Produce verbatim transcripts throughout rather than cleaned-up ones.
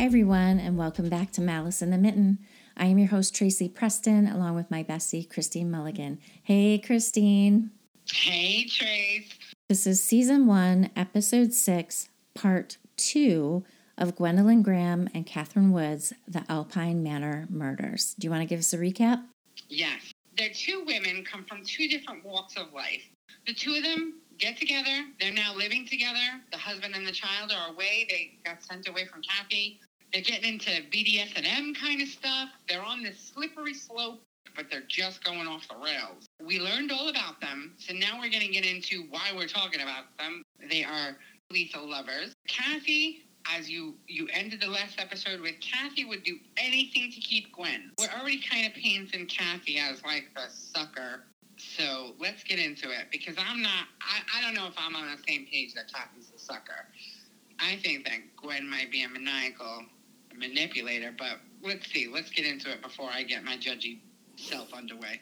everyone, and welcome back to Malice in the Mitten. I am your host, Tracy Preston, along with my bestie, Christine Mulligan. Hey, Christine. Hey, Trace. This is Season one, Episode six, Part two of Gwendolyn Graham and Catherine Wood's The Alpine Manor Murders. Do you want to give us a recap? Yes. They're two women, come from two different walks of life. The two of them get together. They're now living together. The husband and the child are away. They got sent away from Kathy. They're getting into B D S M kind of stuff. They're on this slippery slope, but they're just going off the rails. We learned all about them, so now we're going to get into why we're talking about them. They are lethal lovers. Kathy, as you, you ended the last episode with, Kathy would do anything to keep Gwen. We're already kind of painting Kathy as like the sucker. So let's get into it, because I'm not, I, I don't know if I'm on the same page that Kathy's the sucker. I think that Gwen might be a maniacal manipulator, but let's see. Let's get into it before I get my judgy self underway.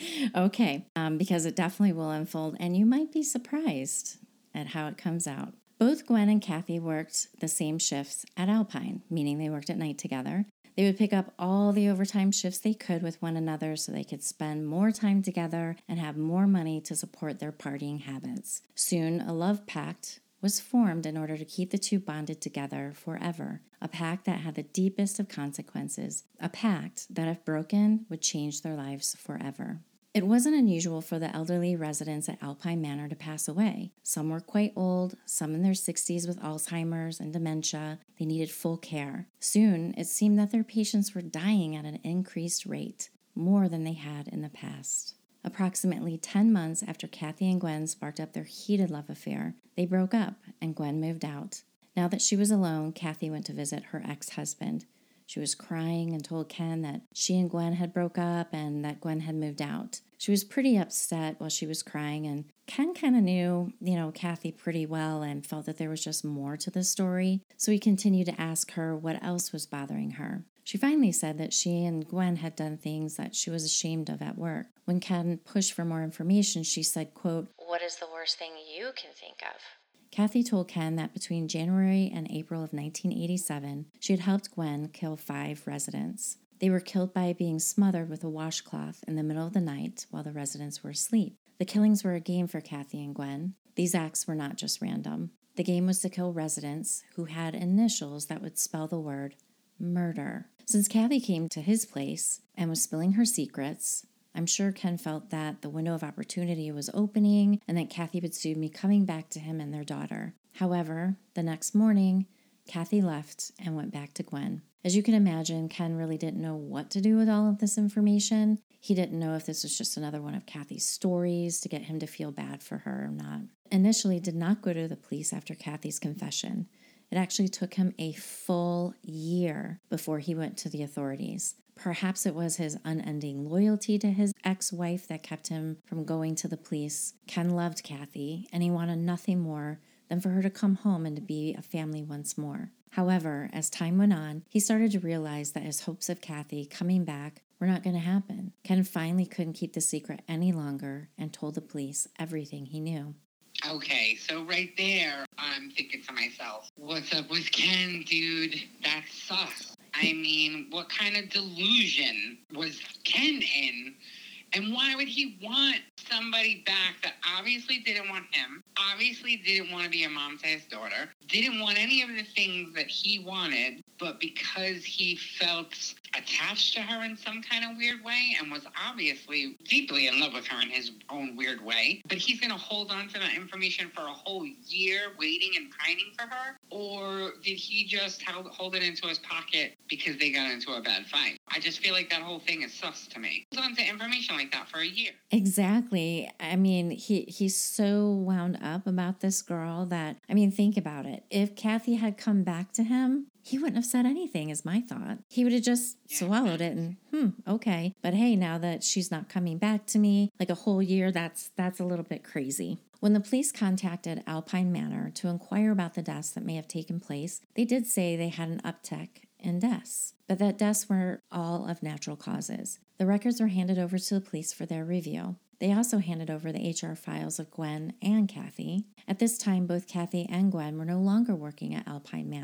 Okay, um, because it definitely will unfold, and you might be surprised at how it comes out. Both Gwen and Kathy worked the same shifts at Alpine, meaning they worked at night together. They would pick up all the overtime shifts they could with one another so they could spend more time together and have more money to support their partying habits. Soon, a love pact was formed in order to keep the two bonded together forever, a pact that had the deepest of consequences, a pact that, if broken, would change their lives forever. It wasn't unusual for the elderly residents at Alpine Manor to pass away. Some were quite old, some in their sixties with Alzheimer's and dementia. They needed full care. Soon, it seemed that their patients were dying at an increased rate, more than they had in the past. Approximately ten months after Kathy and Gwen sparked up their heated love affair, they broke up and Gwen moved out. Now that she was alone, Kathy went to visit her ex-husband. She was crying and told Ken that she and Gwen had broke up and that Gwen had moved out. She was pretty upset while she was crying, and Ken kind of knew, you know, Kathy pretty well and felt that there was just more to the story, so he continued to ask her what else was bothering her. She finally said that she and Gwen had done things that she was ashamed of at work. When Ken pushed for more information, she said, quote, "What is the worst thing you can think of?" Kathy told Ken that between January and April of nineteen eighty-seven, she had helped Gwen kill five residents. They were killed by being smothered with a washcloth in the middle of the night while the residents were asleep. The killings were a game for Kathy and Gwen. These acts were not just random. The game was to kill residents who had initials that would spell the word murder. Since Kathy came to his place and was spilling her secrets, I'm sure Ken felt that the window of opportunity was opening and that Kathy would soon be coming back to him and their daughter. However, the next morning, Kathy left and went back to Gwen. As you can imagine, Ken really didn't know what to do with all of this information. He didn't know if this was just another one of Kathy's stories to get him to feel bad for her or not. Initially, did not go to the police after Kathy's confession. It actually took him a full year before he went to the authorities. Perhaps it was his unending loyalty to his ex-wife that kept him from going to the police. Ken loved Kathy, and he wanted nothing more than for her to come home and to be a family once more. However, as time went on, he started to realize that his hopes of Kathy coming back were not going to happen. Ken finally couldn't keep the secret any longer and told the police everything he knew. Okay, so right there, I'm thinking to myself, what's up with Ken, dude? That's sus. I mean, what kind of delusion was Ken in? And why would he want somebody back that obviously didn't want him, obviously didn't want to be a mom to his daughter, didn't want any of the things that he wanted, but because he felt attached to her in some kind of weird way and was obviously deeply in love with her in his own weird way, but he's going to hold on to that information for a whole year waiting and pining for her? Or did he just hold it into his pocket because they got into a bad fight? I just feel like that whole thing is sus to me. Hold on to information like that for a year. Exactly. I mean, he he's so wound up about this girl that, I mean, think about it. If Kathy had come back to him, he wouldn't have said anything, is my thought. He would have just yeah. swallowed it and, hmm, okay. But hey, now that she's not coming back to me, like a whole year, that's that's a little bit crazy. When the police contacted Alpine Manor to inquire about the deaths that may have taken place, they did say they had an uptick in deaths, but that deaths were all of natural causes. The records were handed over to the police for their review. They also handed over the H R files of Gwen and Kathy. At this time, both Kathy and Gwen were no longer working at Alpine Manor.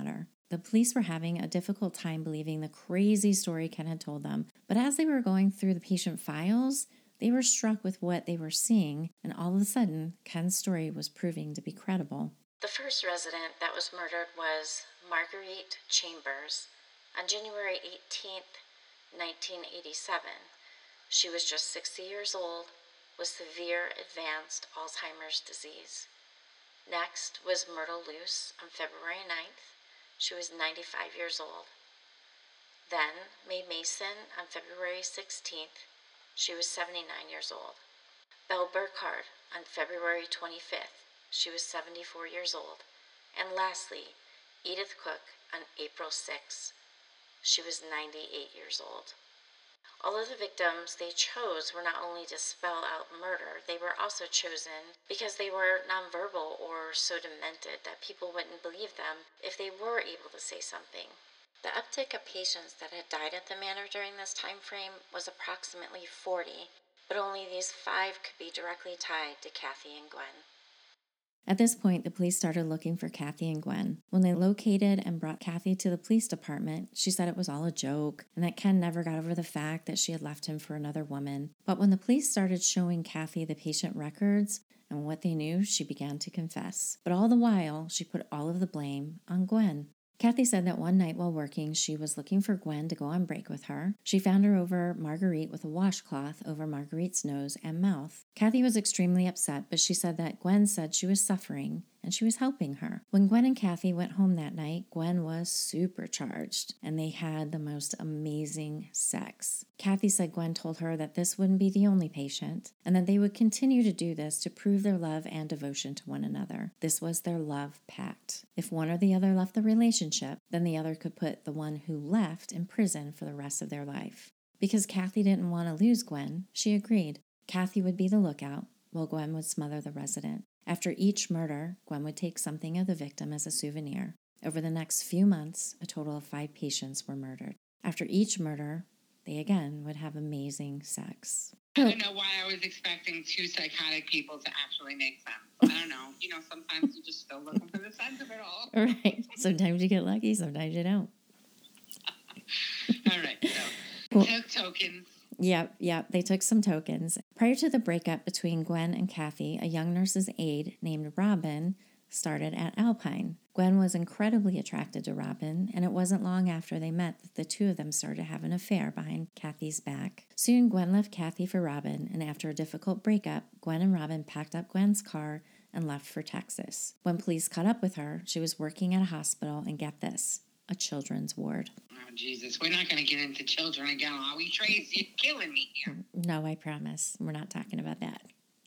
The police were having a difficult time believing the crazy story Ken had told them, but as they were going through the patient files, they were struck with what they were seeing, and all of a sudden, Ken's story was proving to be credible. The first resident that was murdered was Marguerite Chambers on January eighteenth, nineteen eighty-seven. She was just sixty years old with severe advanced Alzheimer's disease. Next was Myrtle Luce on February ninth. She was ninety-five years old. Then Mae Mason on February sixteenth. She was seventy-nine years old. Belle Burkhart on February twenty-fifth. She was seventy-four years old. And lastly, Edith Cook on April sixth. She was ninety-eight years old. All of the victims they chose were not only to spell out murder, they were also chosen because they were nonverbal or so demented that people wouldn't believe them if they were able to say something. The uptick of patients that had died at the manor during this time frame was approximately forty, but only these five could be directly tied to Kathy and Gwen. At this point, the police started looking for Kathy and Gwen. When they located and brought Kathy to the police department, she said it was all a joke and that Ken never got over the fact that she had left him for another woman. But when the police started showing Kathy the patient records and what they knew, she began to confess. But all the while, she put all of the blame on Gwen. Kathy said that one night while working, she was looking for Gwen to go on break with her. She found her over Marguerite with a washcloth over Marguerite's nose and mouth. Kathy was extremely upset, but she said that Gwen said she was suffering and she was helping her. When Gwen and Kathy went home that night, Gwen was supercharged and they had the most amazing sex. Kathy said Gwen told her that this wouldn't be the only patient and that they would continue to do this to prove their love and devotion to one another. This was their love pact. If one or the other left the relationship, then the other could put the one who left in prison for the rest of their life. Because Kathy didn't want to lose Gwen, she agreed. Kathy would be the lookout, while Gwen would smother the resident. After each murder, Gwen would take something of the victim as a souvenir. Over the next few months, a total of five patients were murdered. After each murder, they again would have amazing sex. I don't know why I was expecting two psychotic people to actually make sense. I don't know. You know, sometimes you just still looking for the sense of it all. Right. Sometimes you get lucky, sometimes you don't. All right. So, cool. Took tokens. Yep, yep. They took some tokens. Prior to the breakup between Gwen and Kathy, a young nurse's aide named Robin started at Alpine. Gwen was incredibly attracted to Robin, and it wasn't long after they met that the two of them started to have an affair behind Kathy's back. Soon, Gwen left Kathy for Robin, and after a difficult breakup, Gwen and Robin packed up Gwen's car and left for Texas. When police caught up with her, she was working at a hospital, and get this, a children's ward. Oh, Jesus. We're not going to get into children again, are we, Trace? You're killing me here. No, I promise. We're not talking about that.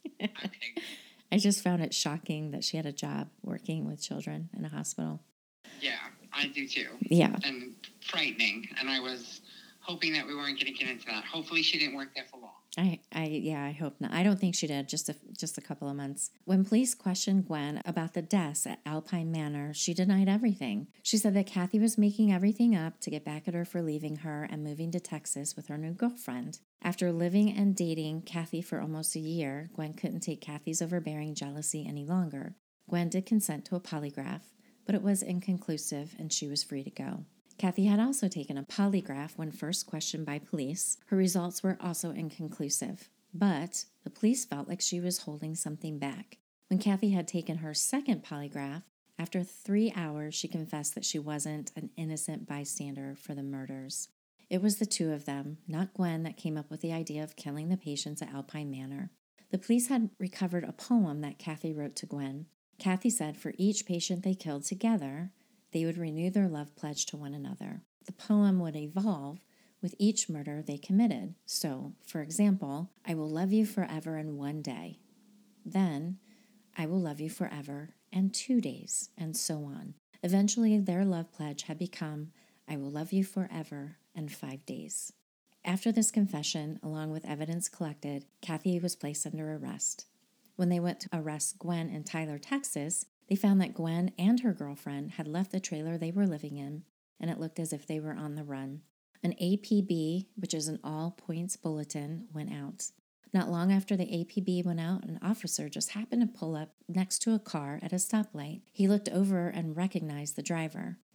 Okay. I just found it shocking that she had a job working with children in a hospital. Yeah, I do too. Yeah. And frightening. And I was hoping that we weren't going to get into that. Hopefully she didn't work there for long. I, I, yeah, I hope not. I don't think she did, just a, just a couple of months. When police questioned Gwen about the deaths at Alpine Manor, she denied everything. She said that Kathy was making everything up to get back at her for leaving her and moving to Texas with her new girlfriend. After living and dating Kathy for almost a year, Gwen couldn't take Kathy's overbearing jealousy any longer. Gwen did consent to a polygraph, but it was inconclusive and she was free to go. Kathy had also taken a polygraph when first questioned by police. Her results were also inconclusive, but the police felt like she was holding something back. When Kathy had taken her second polygraph, after three hours, she confessed that she wasn't an innocent bystander for the murders. It was the two of them, not Gwen, that came up with the idea of killing the patients at Alpine Manor. The police had recovered a poem that Kathy wrote to Gwen. Kathy said for each patient they killed together, they would renew their love pledge to one another. The poem would evolve with each murder they committed. So, for example, I will love you forever in one day. Then, I will love you forever and two days, and so on. Eventually, their love pledge had become, I will love you forever and five days. After this confession, along with evidence collected, Kathy was placed under arrest. When they went to arrest Gwen in Tyler, Texas, they found that Gwen and her girlfriend had left the trailer they were living in, and it looked as if they were on the run. An A P B, which is an all-points bulletin, went out. Not long after the A P B went out, an officer just happened to pull up next to a car at a stoplight. He looked over and recognized the driver.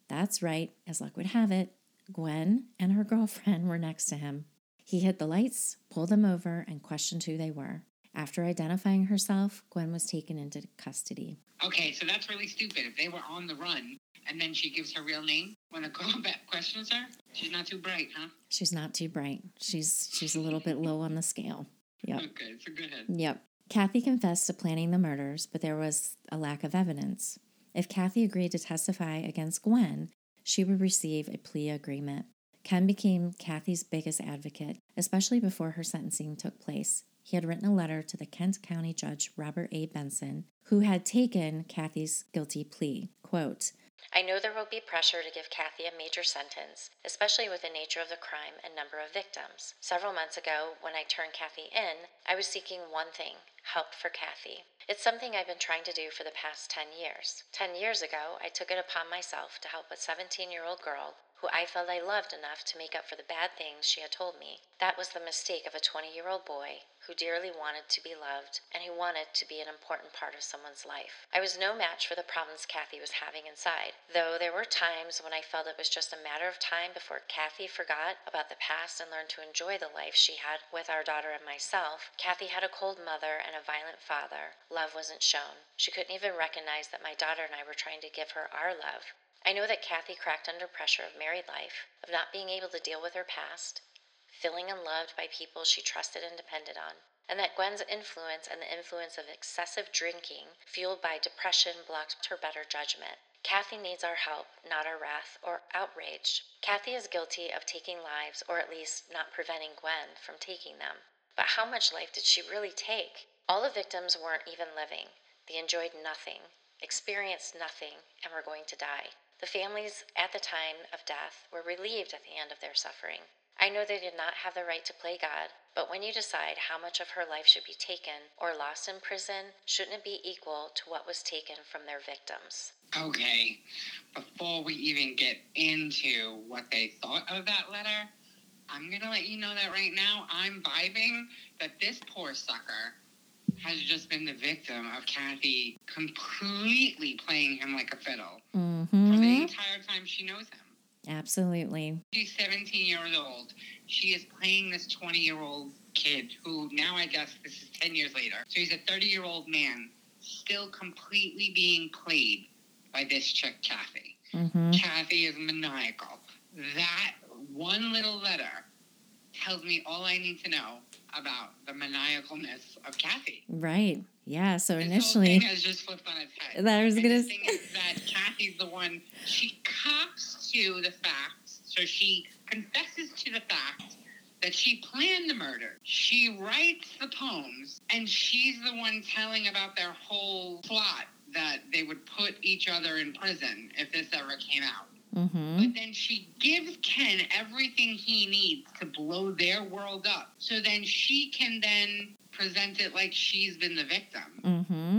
That's right, as luck would have it, Gwen and her girlfriend were next to him. He hit the lights, pulled them over, and questioned who they were. After identifying herself, Gwen was taken into custody. Okay, so that's really stupid. If they were on the run and then she gives her real name when the girl back questions her, she's not too bright, huh? She's not too bright. She's she's a little bit low on the scale. Yep. Okay, so go ahead. Yep. Kathy confessed to planning the murders, but there was a lack of evidence. If Kathy agreed to testify against Gwen, she would receive a plea agreement. Ken became Kathy's biggest advocate, especially before her sentencing took place. He had written a letter to the Kent County Judge Robert A. Benson, who had taken Kathy's guilty plea. Quote, I know there will be pressure to give Kathy a major sentence, especially with the nature of the crime and number of victims. Several months ago, when I turned Kathy in, I was seeking one thing, help for Kathy. It's something I've been trying to do for the past ten years. Ten years ago, I took it upon myself to help a seventeen-year-old girl who I felt I loved enough to make up for the bad things she had told me. That was the mistake of a twenty-year-old boy who dearly wanted to be loved and who wanted to be an important part of someone's life. I was no match for the problems Kathy was having inside, though there were times when I felt it was just a matter of time before Kathy forgot about the past and learned to enjoy the life she had with our daughter and myself. Kathy had a cold mother and a violent father. Love wasn't shown. She couldn't even recognize that my daughter and I were trying to give her our love. I know that Kathy cracked under pressure of married life, of not being able to deal with her past, feeling unloved by people she trusted and depended on, and that Gwen's influence and the influence of excessive drinking, fueled by depression, blocked her better judgment. Kathy needs our help, not our wrath or outrage. Kathy is guilty of taking lives, or at least not preventing Gwen from taking them. But how much life did she really take? All the victims weren't even living. They enjoyed nothing, experienced nothing, and were going to die. The families at the time of death were relieved at the end of their suffering. I know they did not have the right to play God, but when you decide how much of her life should be taken or lost in prison, shouldn't it be equal to what was taken from their victims? Okay, before we even get into what they thought of that letter, I'm going to let you know that right now I'm vibing that this poor sucker has just been the victim of Kathy completely playing him like a fiddle mm-hmm. for the entire time she knows him. Absolutely. She's seventeen years old. She is playing this twenty-year-old kid who now I guess this is ten years later. So he's a thirty-year-old man still completely being played by this chick, Kathy. Mm-hmm. Kathy is maniacal. That one little letter tells me all I need to know about the maniacalness of Kathy. Right. Yeah. So this initially, whole thing has just flipped on its head. That was and gonna. The thing is that Kathy's the one. She cops to the fact, so she confesses to the fact that she planned the murder. She writes the poems, and she's the one telling about their whole plot that they would put each other in prison if this ever came out. Mm-hmm. But then she gives Ken everything he needs to blow their world up. So then she can then present it like she's been the victim. Mm-hmm.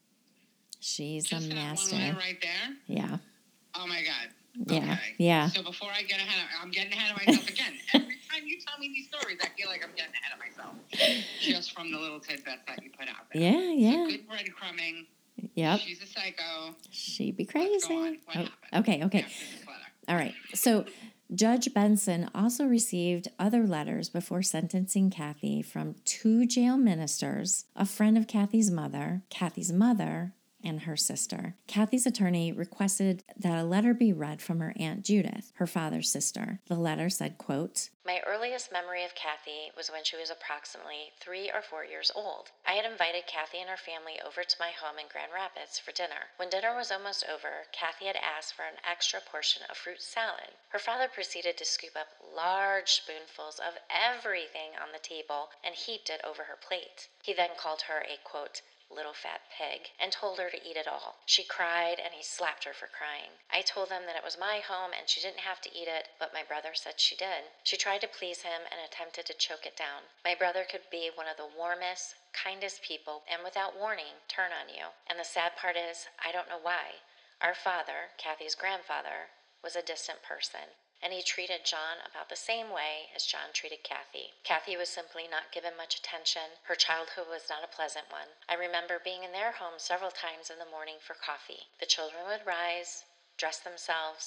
She's Just a that master. one letter right there. Yeah. Oh my God. Yeah. Okay. Yeah. So before I get ahead of, I'm getting ahead of myself again. Every time you tell me these stories, I feel like I'm getting ahead of myself. Just from the little tidbits that you put out there. Yeah, yeah. So good breadcrumbing. Yep. She's a psycho. She'd be crazy. Let's go on. What Oh, happened? okay, okay. After this letter? All right. So Judge Benson also received other letters before sentencing Kathy from two jail ministers, a friend of Kathy's mother, Kathy's mother, and her sister. Kathy's attorney requested that a letter be read from her Aunt Judith, her father's sister. The letter said, quote, My earliest memory of Kathy was when she was approximately three or four years old. I had invited Kathy and her family over to my home in Grand Rapids for dinner. When dinner was almost over, Kathy had asked for an extra portion of fruit salad. Her father proceeded to scoop up large spoonfuls of everything on the table and heaped it over her plate. He then called her a, quote, little fat pig, and told her to eat it all. She cried, and he slapped her for crying. I told them that it was my home and she didn't have to eat it, but my brother said she did. She tried to please him and attempted to choke it down. My brother could be one of the warmest, kindest people, and without warning, turn on you. And the sad part is, I don't know why. Our father, Kathy's grandfather, was a distant person, and he treated John about the same way as John treated Kathy. Kathy was simply not given much attention. Her childhood was not a pleasant one. I remember being in their home several times in the morning for coffee. The children would rise, dress themselves,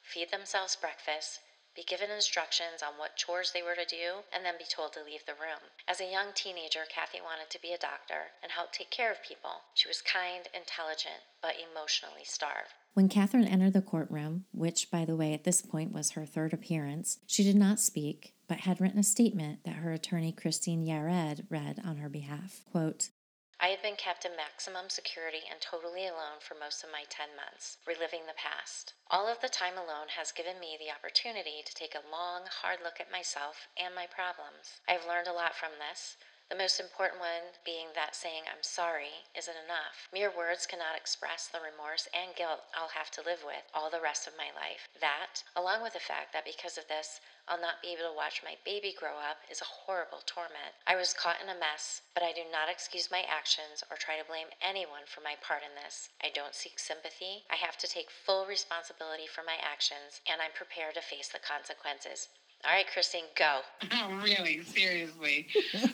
feed themselves breakfast, be given instructions on what chores they were to do, and then be told to leave the room. As a young teenager, Kathy wanted to be a doctor and help take care of people. She was kind, intelligent, but emotionally starved. When Catherine entered the courtroom, which, by the way, at this point was her third appearance, she did not speak, but had written a statement that her attorney, Christine Yared, read on her behalf. Quote, I had been kept in maximum security and totally alone for most of my ten months, reliving the past. All of the time alone has given me the opportunity to take a long, hard look at myself and my problems. I've learned a lot from this. The most important one being that saying I'm sorry isn't enough. Mere words cannot express the remorse and guilt I'll have to live with all the rest of my life. That, along with the fact that because of this, I'll not be able to watch my baby grow up, is a horrible torment. I was caught in a mess, but I do not excuse my actions or try to blame anyone for my part in this. I don't seek sympathy. I have to take full responsibility for my actions, and I'm prepared to face the consequences. All right, Christine, go. Oh, really? Seriously?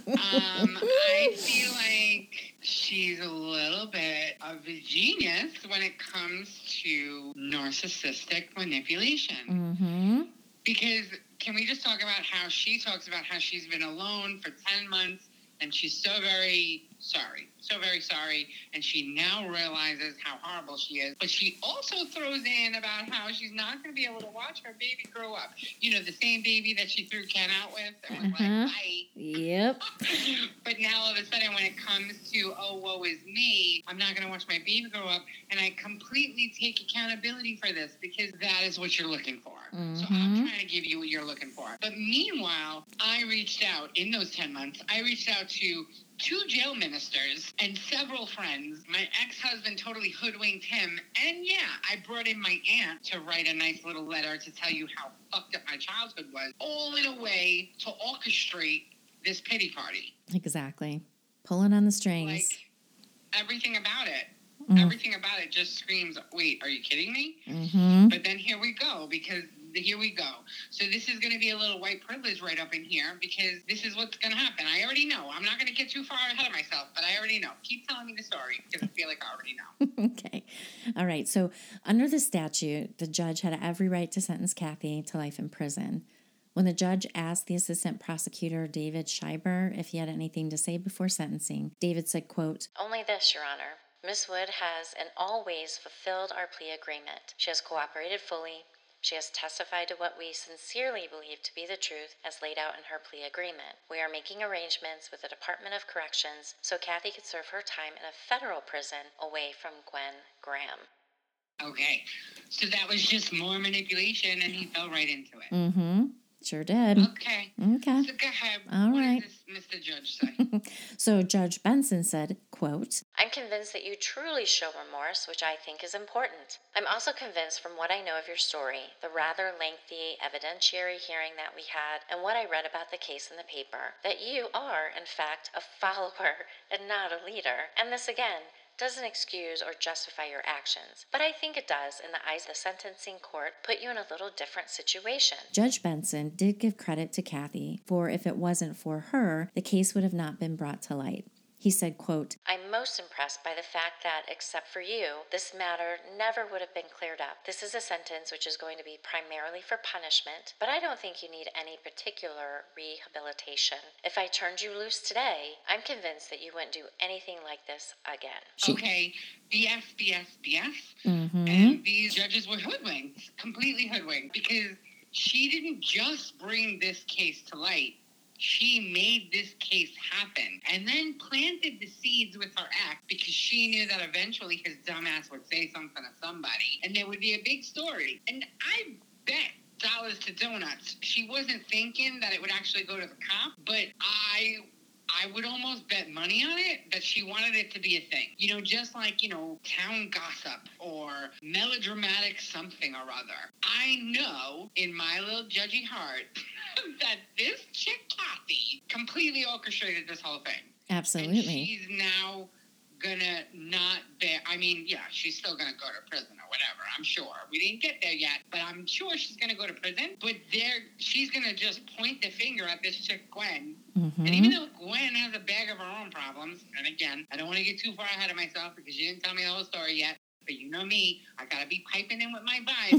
um, I feel like she's a little bit of a genius when it comes to narcissistic manipulation. mm-hmm. Because can we just talk about how she talks about how she's been alone for ten months and she's so very sorry, so very sorry, and she now realizes how horrible she is. But she also throws in about how she's not going to be able to watch her baby grow up. You know, the same baby that she threw Ken out with and was Uh-huh. like, bye. Yep. But now all of a sudden when it comes to, oh, woe is me, I'm not going to watch my baby grow up, and I completely take accountability for this because that is what you're looking for. Mm-hmm. So I'm trying to give you what you're looking for. But meanwhile, I reached out in those ten months, I reached out to two jail ministers and several friends. My ex-husband totally hoodwinked him. And yeah, I brought in my aunt to write a nice little letter to tell you how fucked up my childhood was, all in a way to orchestrate this pity party. Exactly. Pulling on the strings. Like, everything about it. Mm. Everything about it just screams, wait, are you kidding me? Mm-hmm. But then here we go, because here we go. So this is going to be a little white privilege right up in here, because this is what's going to happen. I already know. I'm not going to get too far ahead of myself, but I already know. Keep telling me the story, because I feel like I already know. Okay. All right. So under the statute, the judge had every right to sentence Kathy to life in prison. When the judge asked the assistant prosecutor, David Schreiber, if he had anything to say before sentencing, David said, quote, Only this, Your Honor. Miss Wood has in all ways fulfilled our plea agreement. She has cooperated fully. She has testified to what we sincerely believe to be the truth as laid out in her plea agreement. We are making arrangements with the Department of Corrections so Kathy could serve her time in a federal prison away from Gwen Graham. Okay. So that was just more manipulation, and he fell right into it. Mm-hmm. Sure did. Okay. Okay. So go ahead. All what right. does this Mister Judge say? So Judge Benson said, quote, I'm convinced that you truly show remorse, which I think is important. I'm also convinced from what I know of your story, the rather lengthy evidentiary hearing that we had, and what I read about the case in the paper, that you are, in fact, a follower and not a leader. And this, again, doesn't excuse or justify your actions, but I think it does, in the eyes of the sentencing court, put you in a little different situation. Judge Benson did give credit to Kathy, for if it wasn't for her, the case would have not been brought to light. He said, quote, I'm most impressed by the fact that, except for you, this matter never would have been cleared up. This is a sentence which is going to be primarily for punishment, but I don't think you need any particular rehabilitation. If I turned you loose today, I'm convinced that you wouldn't do anything like this again. She- Okay. B S, B S, B S. mm-hmm. And these judges were hoodwinked, completely hoodwinked, because she didn't just bring this case to light. She made this case happen and then planted the seeds with her act, because she knew that eventually his dumbass would say something to somebody and there would be a big story. And I bet dollars to donuts she wasn't thinking that it would actually go to the cop, but I... I would almost bet money on it that she wanted it to be a thing. You know, just like, you know, town gossip or melodramatic something or other. I know in my little judgy heart that this chick, Kathy, completely orchestrated this whole thing. Absolutely. And she's now gonna not bear, I mean, yeah, she's still gonna go to prison or whatever, I'm sure. We didn't get there yet, but I'm sure she's gonna go to prison. But there, she's gonna just point the finger at this chick, Gwen. Mm-hmm. And even though Gwen has a bag of her own problems, and again, I don't want to get too far ahead of myself because you didn't tell me the whole story yet, but you know me, I gotta be piping in with my vibes.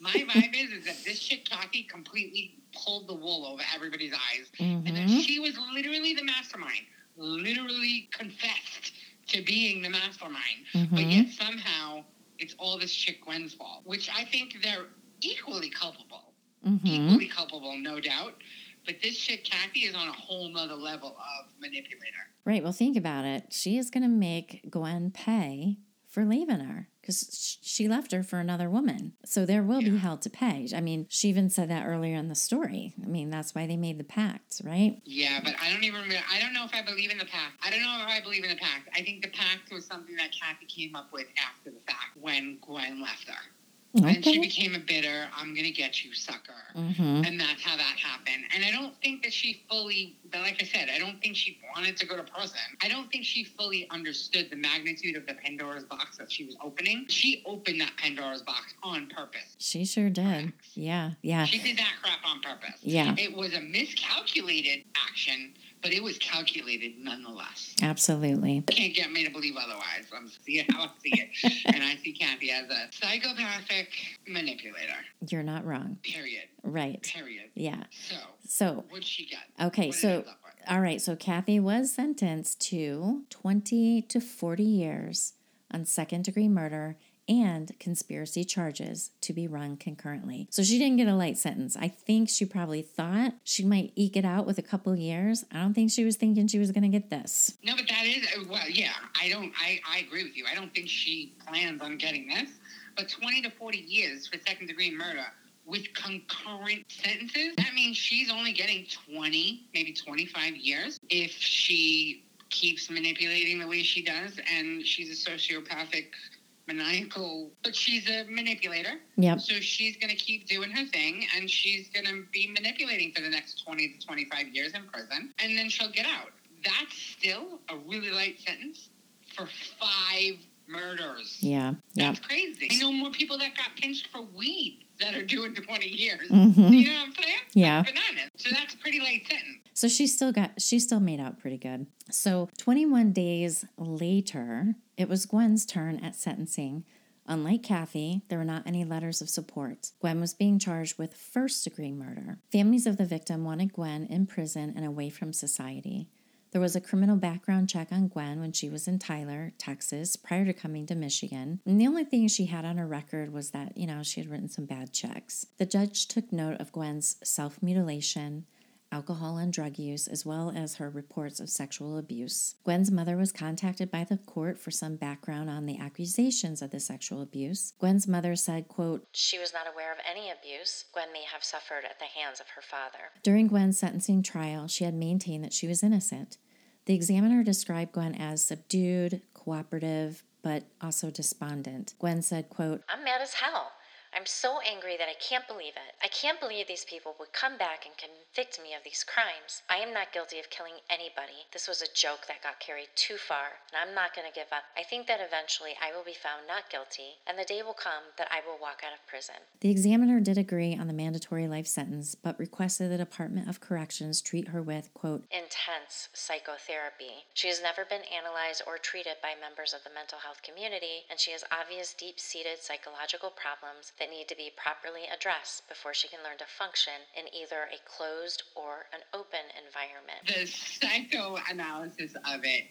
My vibe is, is that this chick, Kathy, completely pulled the wool over everybody's eyes. Mm-hmm. And that she was literally the mastermind, literally confessed to being the mastermind. Mm-hmm. But yet somehow it's all this chick Gwen's fault, which I think they're equally culpable. Mm-hmm. Equally culpable, no doubt. But this chick, Kathy, is on a whole nother level of manipulator. Right. Well, think about it. She is going to make Gwen pay for leaving her because she left her for another woman. So there will Yeah. be hell to pay. I mean, she even said that earlier in the story. I mean, that's why they made the pact, right? Yeah, but I don't even, I don't know if I believe in the pact. I don't know if I believe in the pact. I think the pact was something that Kathy came up with after the fact when Gwen left her. Okay. And she became a bitter, I'm going to get you, sucker. Mm-hmm. And that's how that happened. And I don't think that she fully, but like I said, I don't think she wanted to go to prison. I don't think she fully understood the magnitude of the Pandora's box that she was opening. She opened that Pandora's box on purpose. She sure did. Yeah. Yeah. She did that crap on purpose. Yeah. It was a miscalculated action, but it was calculated nonetheless. Absolutely. Can't get me to believe otherwise. I'm seeing how I see it. And I see Kathy as a psychopathic manipulator. You're not wrong. Period. Right. Period. Yeah. So, So, what'd she get? okay. What did it So, end up with? all right. So, Kathy was sentenced to twenty to forty years on second degree murder and conspiracy charges to be run concurrently. So she didn't get a light sentence. I think she probably thought she might eke it out with a couple years. I don't think she was thinking she was going to get this. No, but that is, well, yeah, I don't, I, I agree with you. I don't think she plans on getting this. But twenty to forty years for second degree murder with concurrent sentences, that means she's only getting twenty, maybe twenty-five years if she keeps manipulating the way she does, and she's a sociopathic, maniacal, but she's a manipulator. Yep. So she's going to keep doing her thing, and she's going to be manipulating for the next twenty to twenty-five years in prison, and then she'll get out. That's still a really light sentence for five murders. Yeah. Yeah. That's crazy. I know more people that got pinched for weed that are doing twenty years. Mm-hmm. You know what I'm saying? Yeah. That's bananas. So that's a pretty light sentence. So she still got, she still made out pretty good. So twenty-one days later, it was Gwen's turn at sentencing. Unlike Kathy, there were not any letters of support. Gwen was being charged with first-degree murder. Families of the victim wanted Gwen in prison and away from society. There was a criminal background check on Gwen when she was in Tyler, Texas, prior to coming to Michigan. And the only thing she had on her record was that, you know, she had written some bad checks. The judge took note of Gwen's self-mutilation, alcohol and drug use, as well as her reports of sexual abuse. Gwen's mother was contacted by the court for some background on the accusations of the sexual abuse. Gwen's mother said, quote, She was not aware of any abuse Gwen may have suffered at the hands of her father. during Gwen's sentencing trial, she had maintained that she was innocent. The examiner described Gwen as subdued, cooperative, but also despondent. Gwen said, quote, I'm mad as hell. I'm so angry that I can't believe it. I can't believe these people would come back and convict me of these crimes. I am not guilty of killing anybody. This was a joke that got carried too far, and I'm not going to give up. I think that eventually I will be found not guilty, and the day will come that I will walk out of prison. The examiner did agree on the mandatory life sentence, but requested the Department of Corrections treat her with, quote, Intense psychotherapy. She has never been analyzed or treated by members of the mental health community, and she has obvious deep-seated psychological problems that need to be properly addressed before she can learn to function in either a closed or an open environment. The psychoanalysis of it,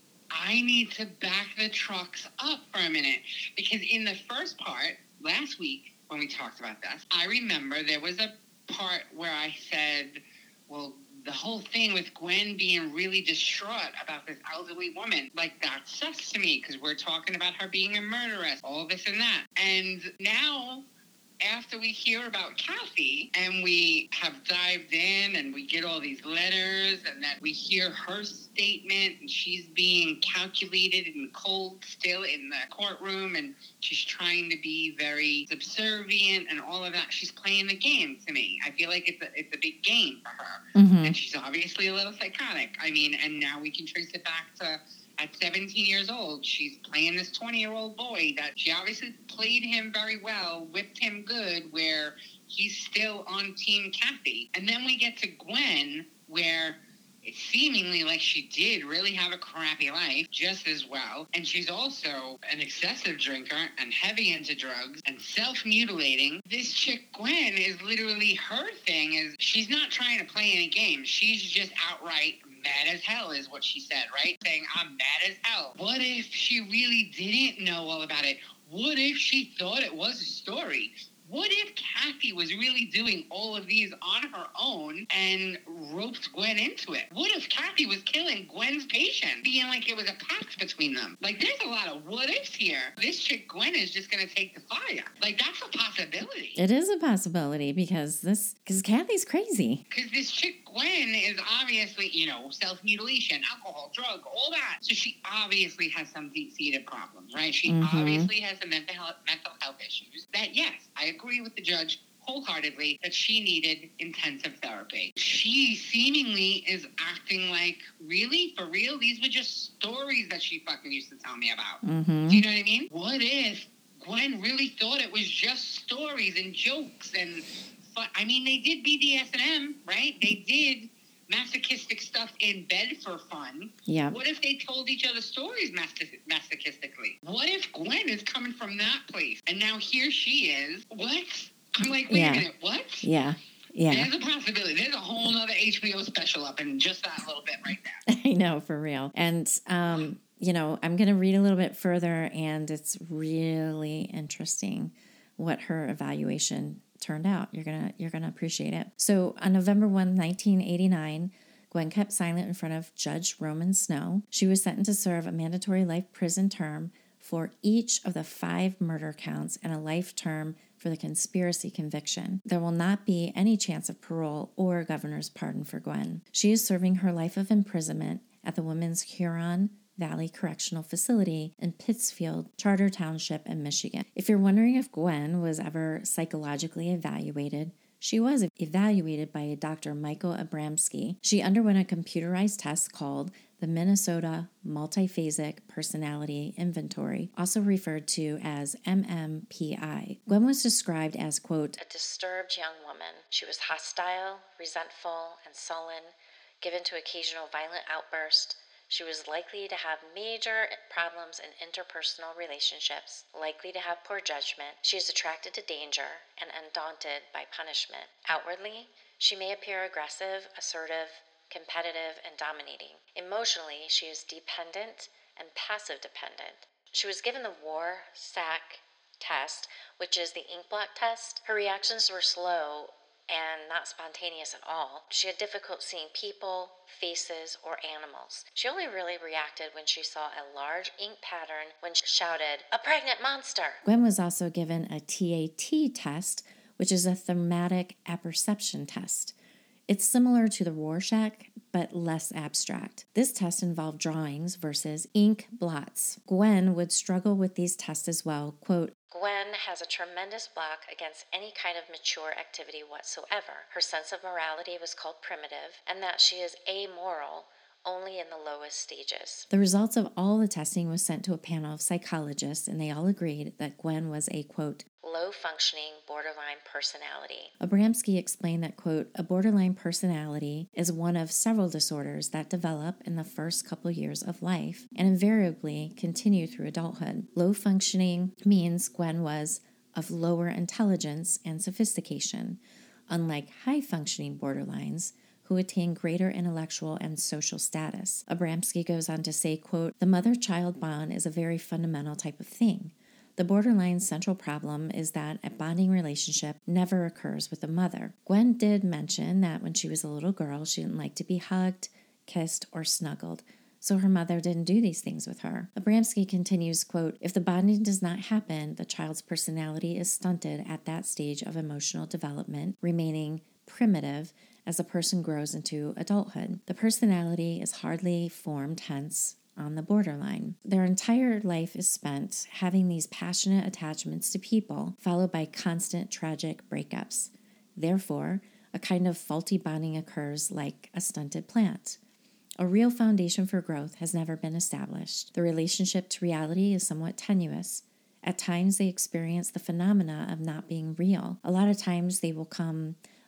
I need to back the trucks up for a minute, because in the first part, last week, when we talked about this, I remember there was a part where I said, well, the whole thing with Gwen being really distraught about this elderly woman, like, that's sus to me, because we're talking about her being a murderess, all this and that. And now, after we hear about Kathy, and we have dived in, and we get all these letters, and then we hear her statement, and she's being calculated and cold still in the courtroom, and she's trying to be very subservient and all of that. She's playing the game to me. I feel like it's a, it's a big game for her. mm-hmm. And she's obviously a little psychotic. I mean, and now we can trace it back to at seventeen years old, she's playing this twenty-year-old boy that she obviously played him very well, whipped him good, where he's still on Team Kathy. And then we get to Gwen, where It's seemingly like she did really have a crappy life just as well. And she's also an excessive drinker and heavy into drugs and self-mutilating. This chick, Gwen, is literally, her thing is she's not trying to play any games. She's just outright mad as hell is what she said, right? Saying, I'm mad as hell. What if she really didn't know all about it? What if she thought it was a story? What if Kathy was really doing all of these on her own and roped Gwen into it? What if Kathy was killing Gwen's patient, being like it was a pact between them? Like, there's a lot of what ifs here. This chick, Gwen, is just going to take the fire. Like, that's a possibility. It is a possibility because this, because Kathy's crazy. Because this chick, Gwen, is obviously, you know, self-mutilation, alcohol, drug, all that. So she obviously has some deep-seated problems, right? She mm-hmm. obviously has some mental health, mental health issues that, yes, I agree with the judge wholeheartedly that she needed intensive therapy. She seemingly is acting like, really? For real? These were just stories that she fucking used to tell me about. Mm-hmm. Do you know what I mean? What if Gwen really thought it was just stories and jokes and fun? I mean, they did B D S and M, right? They did masochistic stuff in bed for fun. Yeah. What if they told each other stories masochistically? What if Gwen is coming from that place and now here she is? What? I'm like, wait yeah. a minute, what? Yeah. Yeah. There's a possibility. There's a whole nother H B O special up in just that little bit right there. I know, for real. And, um, you know, I'm going to read a little bit further, and it's really interesting what her evaluation turned out. You're going to you're going to appreciate it. So on November first, nineteen eighty-nine, Gwen kept silent in front of Judge Roman Snow. She was sentenced to serve a mandatory life prison term for each of the five murder counts and a life term for the conspiracy conviction. There will not be any chance of parole or a governor's pardon for Gwen. She is serving her life of imprisonment at the Women's Huron Valley Correctional Facility in Pittsfield, Charter Township in Michigan. If you're wondering if Gwen was ever psychologically evaluated, she was evaluated by a Doctor Michael Abramsky. She underwent a computerized test called the Minnesota Multiphasic Personality Inventory, also referred to as M M P I. Gwen was described as, quote, a disturbed young woman. She was hostile, resentful, and sullen, given to occasional violent outbursts. She was likely to have major problems in interpersonal relationships, likely to have poor judgment. She is attracted to danger and undaunted by punishment. Outwardly, she may appear aggressive, assertive, competitive, and dominating. Emotionally, she is dependent and passive dependent. She was given the War Sack test, which is the ink blot test. Her reactions were slow and not spontaneous at all. She had difficulty seeing people, faces, or animals. She only really reacted when she saw a large ink pattern when she shouted, "A pregnant monster!" Gwen was also given a T A T test, which is a thematic apperception test. It's similar to the Rorschach, but less abstract. This test involved drawings versus ink blots. Gwen would struggle with these tests as well. Quote, Gwen has a tremendous block against any kind of mature activity whatsoever. Her sense of morality was called primitive, and that she is amoral only in the lowest stages. The results of all the testing was sent to a panel of psychologists, and they all agreed that Gwen was a, quote, low-functioning borderline personality. Abramsky explained that, quote, a borderline personality is one of several disorders that develop in the first couple years of life and invariably continue through adulthood. Low-functioning means Gwen was of lower intelligence and sophistication, unlike high-functioning borderlines, who attain greater intellectual and social status. Abramsky goes on to say, quote, the mother-child bond is a very fundamental type of thing. The borderline's central problem is that a bonding relationship never occurs with the mother. Gwen did mention that when she was a little girl, she didn't like to be hugged, kissed, or snuggled, so her mother didn't do these things with her. Abramsky continues, quote, if the bonding does not happen, the child's personality is stunted at that stage of emotional development, remaining primitive as the person grows into adulthood. The personality is hardly formed, hence, on the borderline. Their entire life is spent having these passionate attachments to people, followed by constant tragic breakups. Therefore, a kind of faulty bonding occurs like a stunted plant. A real foundation for growth has never been established. The relationship to reality is somewhat tenuous. At times, they experience the phenomena of not being real. A lot of times, they will come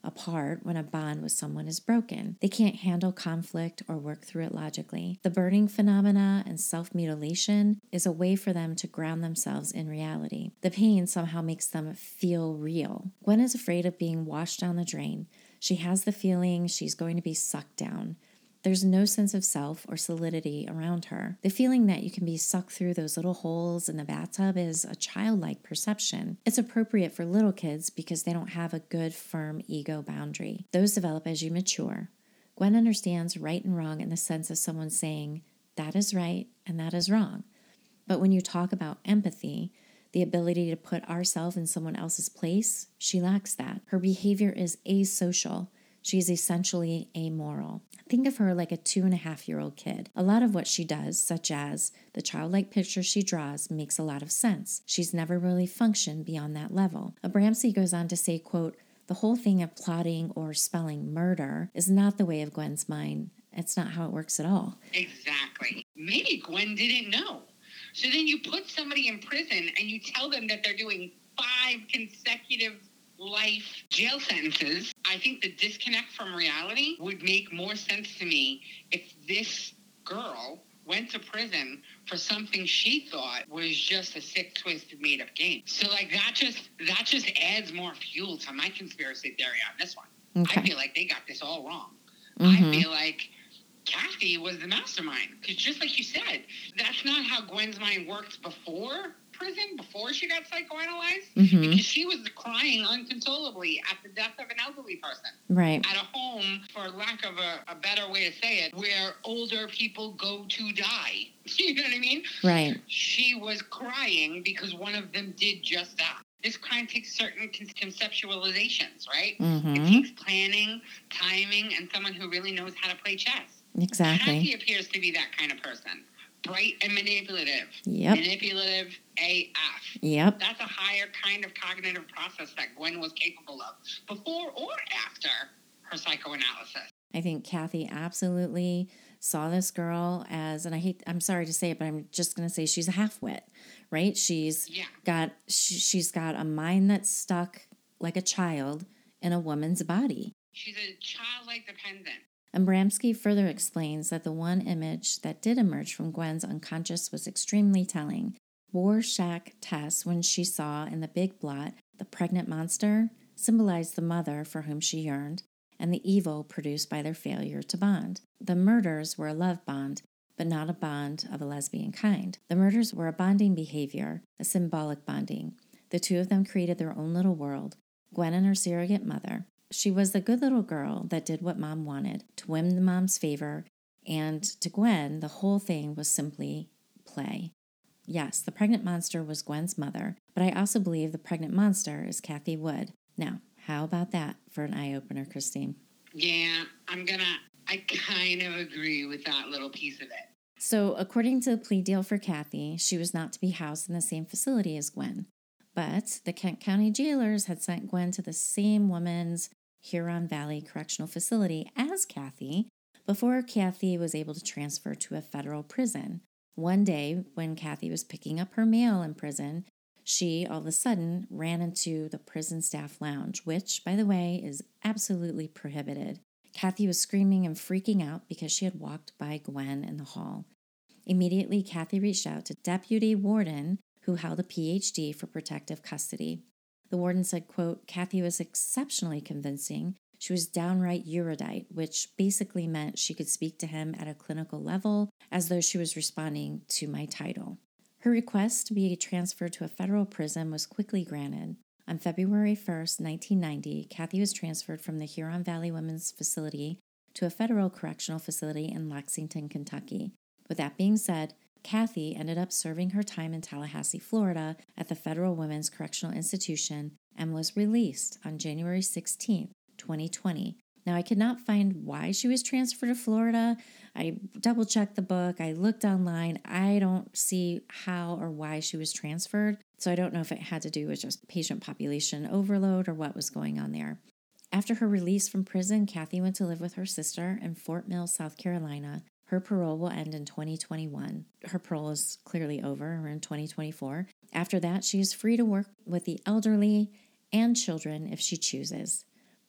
apart when a bond with someone is broken. They can't handle conflict or work through it logically. The burning phenomena and self-mutilation is a way for them to ground themselves in reality. The pain somehow makes them feel real. Gwen is afraid of being washed down the drain. She has the feeling she's going to be sucked down. There's no sense of self or solidity around her. The feeling that you can be sucked through those little holes in the bathtub is a childlike perception. It's appropriate for little kids because they don't have a good, firm ego boundary. Those develop as you mature. Gwen understands right and wrong in the sense of someone saying, that is right and that is wrong. But when you talk about empathy, the ability to put ourselves in someone else's place, she lacks that. Her behavior is asocial. She is essentially amoral. Think of her like a two and a half year old kid. A lot of what she does, such as the childlike picture she draws, makes a lot of sense. She's never really functioned beyond that level. Abramsky goes on to say, quote, the whole thing of plotting or spelling murder is not the way of Gwen's mind. It's not how it works at all. Exactly. Maybe Gwen didn't know. So then you put somebody in prison and you tell them that they're doing five consecutive life jail sentences. I think the disconnect from reality would make more sense to me if this girl went to prison for something she thought was just a sick, twisted, made-up game. So, like, that just that just adds more fuel to my conspiracy theory on this one. Okay. I feel like they got this all wrong. Mm-hmm. I feel like Kathy was the mastermind. Because just like you said, that's not how Gwen's mind worked before prison, before she got psychoanalyzed. Mm-hmm. Because she was crying uncontrollably at the death of an elderly person. Right. At a home, for lack of a, a better way to say it, where older people go to die. You know what I mean? Right. She was crying because one of them did just that. This crime takes certain con- conceptualizations, right? Mm-hmm. It takes planning, timing, and someone who really knows how to play chess. Exactly. Kathy appears to be that kind of person. Bright and manipulative. Yep. Manipulative A F. Yep. That's a higher kind of cognitive process that Gwen was capable of before or after her psychoanalysis. I think Kathy absolutely saw this girl as, and I hate, I'm sorry to say it, but I'm just going to say she's a half-wit, right? She's yeah. got, she, she's got a mind that's stuck like a child in a woman's body. She's a childlike dependent. Abramsky further explains that the one image that did emerge from Gwen's unconscious was extremely telling. Rorschach tests when she saw in the big blot the pregnant monster symbolized the mother for whom she yearned and the evil produced by their failure to bond. The murders were a love bond, but not a bond of a lesbian kind. The murders were a bonding behavior, a symbolic bonding. The two of them created their own little world, Gwen and her surrogate mother. She was the good little girl that did what Mom wanted, to win the mom's favor, and to Gwen, the whole thing was simply play. Yes, the pregnant monster was Gwen's mother, but I also believe the pregnant monster is Kathy Wood. Now, how about that for an eye-opener, Christine? Yeah, I'm gonna, I kind of agree with that little piece of it. So, according to the plea deal for Kathy, she was not to be housed in the same facility as Gwen. But the Kent County jailers had sent Gwen to the same woman's Huron Valley Correctional Facility as Kathy before Kathy was able to transfer to a federal prison. One day, when Kathy was picking up her mail in prison, she all of a sudden ran into the prison staff lounge, which, by the way, is absolutely prohibited. Kathy was screaming and freaking out because she had walked by Gwen in the hall. Immediately, Kathy reached out to Deputy Warden, who held a P H D for protective custody. The warden said, quote, Kathy was exceptionally convincing. She was downright erudite, which basically meant she could speak to him at a clinical level as though she was responding to my title. Her request to be transferred to a federal prison was quickly granted. On February first, nineteen ninety, Kathy was transferred from the Huron Valley Women's Facility to a federal correctional facility in Lexington, Kentucky. With that being said, Kathy ended up serving her time in Tallahassee, Florida at the Federal Women's Correctional Institution and was released on January sixteenth, twenty twenty. Now, I could not find why she was transferred to Florida. I double-checked the book. I looked online. I don't see how or why she was transferred, so I don't know if it had to do with just patient population overload or what was going on there. After her release from prison, Kathy went to live with her sister in Fort Mill, South Carolina. Her parole will end in twenty twenty-one. Her parole is clearly over. We're in twenty twenty-four. After that, she is free to work with the elderly and children if she chooses.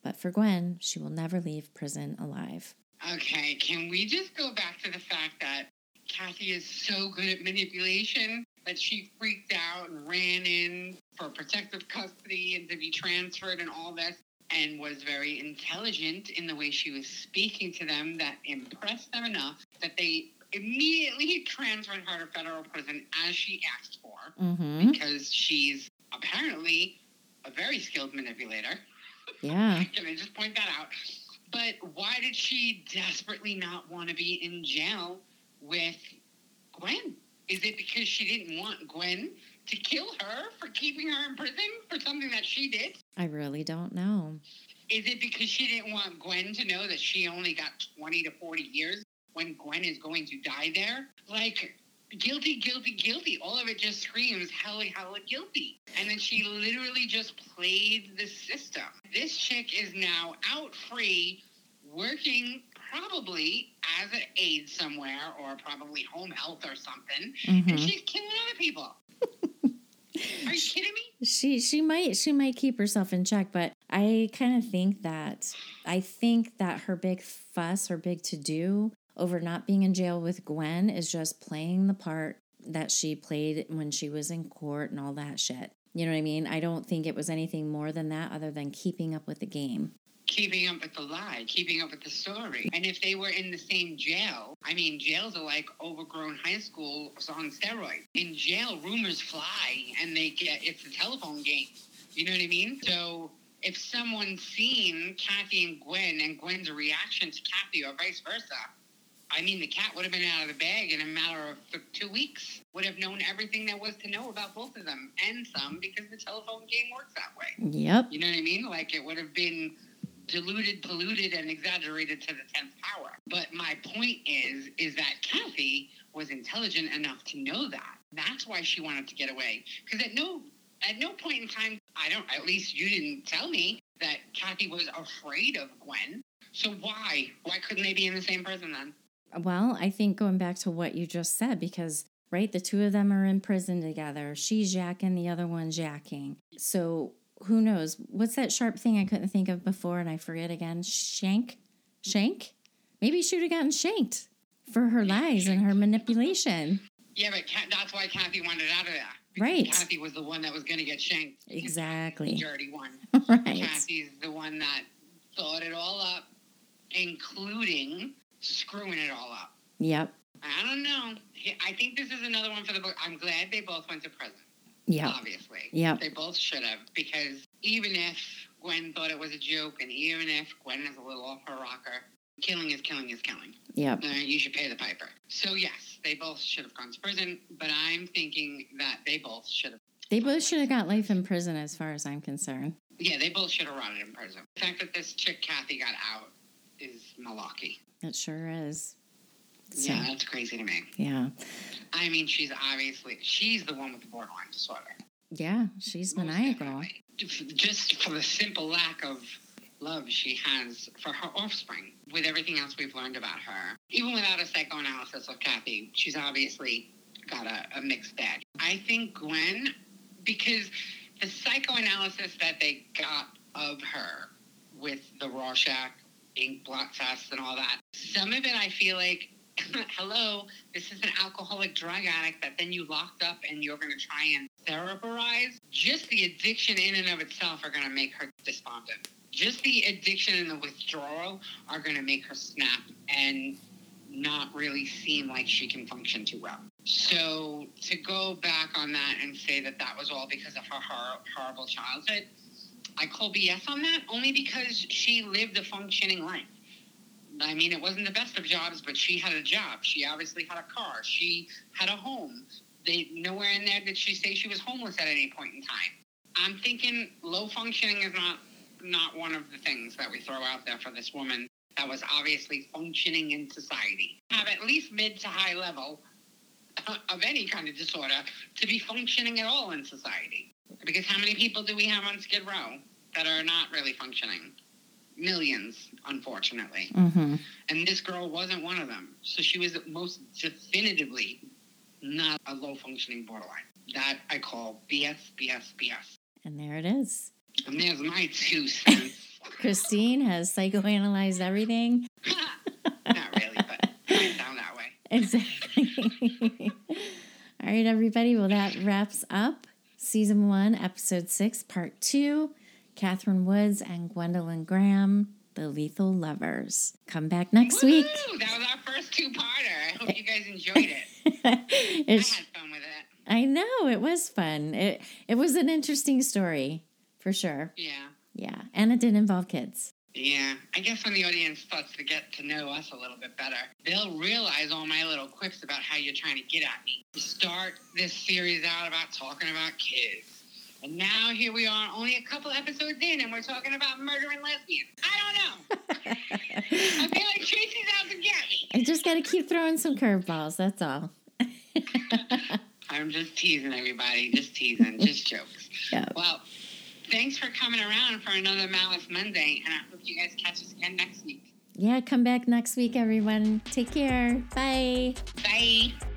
But for Gwen, she will never leave prison alive. Okay, can we just go back to the fact that Kathy is so good at manipulation that she freaked out and ran in for protective custody and to be transferred and all this, and was very intelligent in the way she was speaking to them that impressed them enough that they immediately transferred her to federal prison as she asked for, Mm-hmm. because she's apparently a very skilled manipulator. Yeah. Can I just point that out? But why did she desperately not want to be in jail with Gwen? Is it because she didn't want Gwen to kill her for keeping her in prison for something that she did? I really don't know. Is it because she didn't want Gwen to know that she only got twenty to forty years when Gwen is going to die there? Like, guilty, guilty, guilty. All of it just screams hella, hella guilty. And then she literally just played the system. This chick is now out free, working probably as an aide somewhere, or probably home health or something. Mm-hmm. And she's killing other people. Are you kidding me? She she might she might keep herself in check, but I kind of think that I think that her big fuss, her big to-do over not being in jail with Gwen is just playing the part that she played when she was in court and all that shit. You know what I mean? I don't think it was anything more than that other than keeping up with the game. Keeping up with the lie, keeping up with the story. And if they were in the same jail, I mean, jails are like overgrown high schools on steroids. In jail, rumors fly, and they get, it's a telephone game. You know what I mean? So if someone's seen Kathy and Gwen, and Gwen's reaction to Kathy, or vice versa, I mean, the cat would have been out of the bag in a matter of two weeks. Would have known everything there was to know about both of them, and some, because the telephone game works that way. Yep. You know what I mean? Like, it would have been diluted, polluted, and exaggerated to the tenth power. But my point is, is that Kathy was intelligent enough to know that. That's why she wanted to get away. Because at no, at no point in time, I don't, at least you didn't tell me that Kathy was afraid of Gwen. So why? Why couldn't they be in the same prison then? Well, I think going back to what you just said, because, right, the two of them are in prison together. She's yakking, the other one's yakking. So who knows? What's that sharp thing I couldn't think of before and I forget again? Shank? Shank? Maybe she would have gotten shanked for her lies and her manipulation. Yeah, but Kat, that's why Kathy wanted out of that. Right. Kathy was the one that was going to get shanked. Exactly. The dirty one. Right. Kathy's the one that thought it all up, including screwing it all up. Yep. I don't know. I think this is another one for the book. I'm glad they both went to prison. Yeah. Obviously. Yeah. They both should have, because even if Gwen thought it was a joke, and even if Gwen is a little off her rocker, killing is killing is killing. Yep. Uh, you should pay the piper. So yes, they both should have gone to prison, but I'm thinking that they both should have. They both should have got life in prison as far as I'm concerned. Yeah, they both should have rotted in prison. The fact that this chick, Kathy, got out is malarkey. It sure is. So, Yeah, that's crazy to me. Yeah. I mean, she's obviously, she's the one with the borderline disorder. Yeah, she's Most maniacal. definitely. Just for the simple lack of love she has for her offspring, with everything else we've learned about her. Even without a psychoanalysis of Kathy, she's obviously got a, a mixed bag. I think Gwen, because the psychoanalysis that they got of her with the Rorschach ink blot test and all that, some of it I feel like, hello, this is an alcoholic drug addict that then you locked up and you're going to try and therapize. Just the addiction in and of itself are going to make her despondent. Just the addiction and the withdrawal are going to make her snap and not really seem like she can function too well. So to go back on that and say that that was all because of her hor- horrible childhood, I call B S on that, only because she lived a functioning life. I mean, it wasn't the best of jobs, but she had a job. She obviously had a car. She had a home. They nowhere in there did she say she was homeless at any point in time. I'm thinking low functioning is not not one of the things that we throw out there for this woman that was obviously functioning in society. Have at least mid to high level of any kind of disorder to be functioning at all in society. Because how many people do we have on Skid Row that are not really functioning? Millions, unfortunately. Mm-hmm. And this girl wasn't one of them. So she was most definitively not a low-functioning borderline. That I call B S, B S, B S. And there it is. And there's my two cents. Christine has psychoanalyzed everything. Not really, but it might sound that way. Exactly. All right, everybody. Well, that wraps up season one, episode six, part two. Catherine Woods and Gwendolyn Graham, The Lethal Lovers. Come back next Woo-hoo! week. That was our first two-parter. I hope you guys enjoyed it. It's, I had fun with it. I know, it was fun. It it was an interesting story, for sure. Yeah. Yeah, and it did involve kids. Yeah. I guess when the audience starts to get to know us a little bit better, they'll realize all my little quips about how you're trying to get at me. You start this series out about talking about kids. And now here we are, only a couple episodes in, and we're talking about murdering lesbians. I don't know. I feel like Tracy's out to get me. I just got to keep throwing some curveballs, that's all. I'm just teasing everybody. Just teasing. Just jokes. Yeah. Well, thanks for coming around for another Malice Monday, and I hope you guys catch us again next week. Yeah, come back next week, everyone. Take care. Bye. Bye.